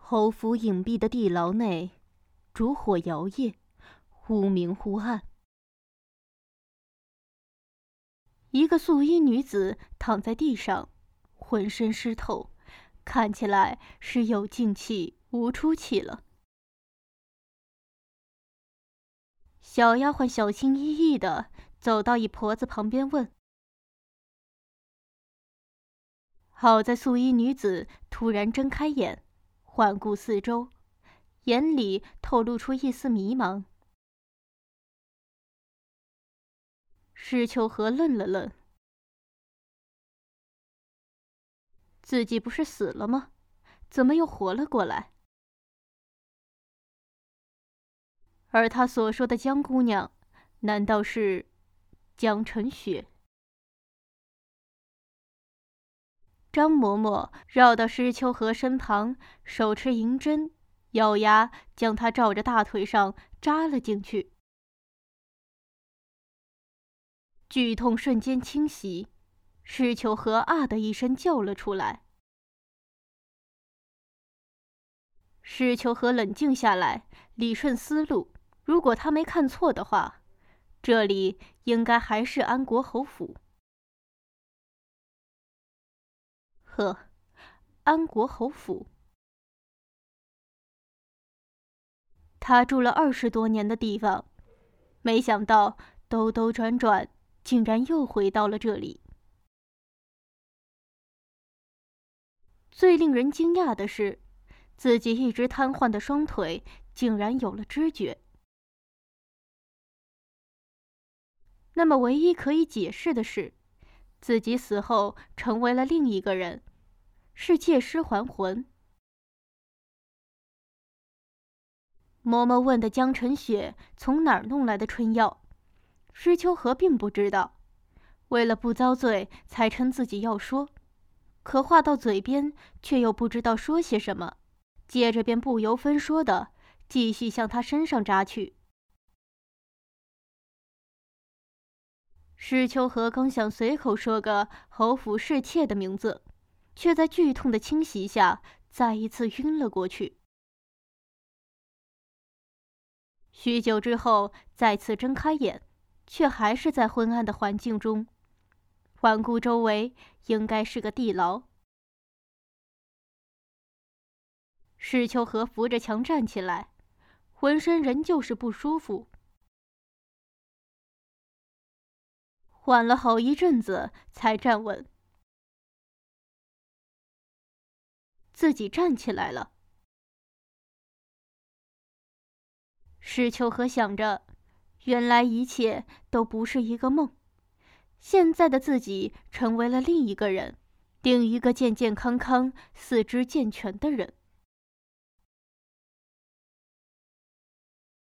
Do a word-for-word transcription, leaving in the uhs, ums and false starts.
侯府隐蔽的地牢内，烛火摇曳，忽明忽暗。一个素衣女子躺在地上，浑身湿透，看起来是有进气无出气了。小丫鬟小心翼翼地走到一婆子旁边问。好在素衣女子突然睁开眼，环顾四周，眼里透露出一丝迷茫。施秋荷愣了愣，自己不是死了吗？怎么又活了过来？而他所说的江姑娘，难道是江晨雪？张嬷嬷绕到施秋荷身旁，手持银针，咬牙将她照着大腿上扎了进去。剧痛瞬间侵袭，施秋荷啊的一声叫了出来。施秋荷冷静下来，理顺思路，如果他没看错的话，这里应该还是安国侯府。呵，安国侯府，他住了二十多年的地方，没想到兜兜转转，竟然又回到了这里。最令人惊讶的是，自己一直瘫痪的双腿竟然有了知觉。那么唯一可以解释的是，自己死后成为了另一个人，是借尸还魂。嬷嬷问的江晨雪从哪儿弄来的春药，施秋荷并不知道，为了不遭罪才称自己要说，可话到嘴边却又不知道说些什么，接着便不由分说的继续向他身上扎去。施秋荷刚想随口说个侯府侍妾的名字，却在剧痛的侵袭下再一次晕了过去。许久之后再次睁开眼，却还是在昏暗的环境中，环顾周围，应该是个地牢。施秋荷扶着墙站起来，浑身仍旧是不舒服。缓了好一阵子才站稳，自己站起来了。施秋荷想着，原来一切都不是一个梦，现在的自己成为了另一个人，另一个健健康康、四肢健全的人。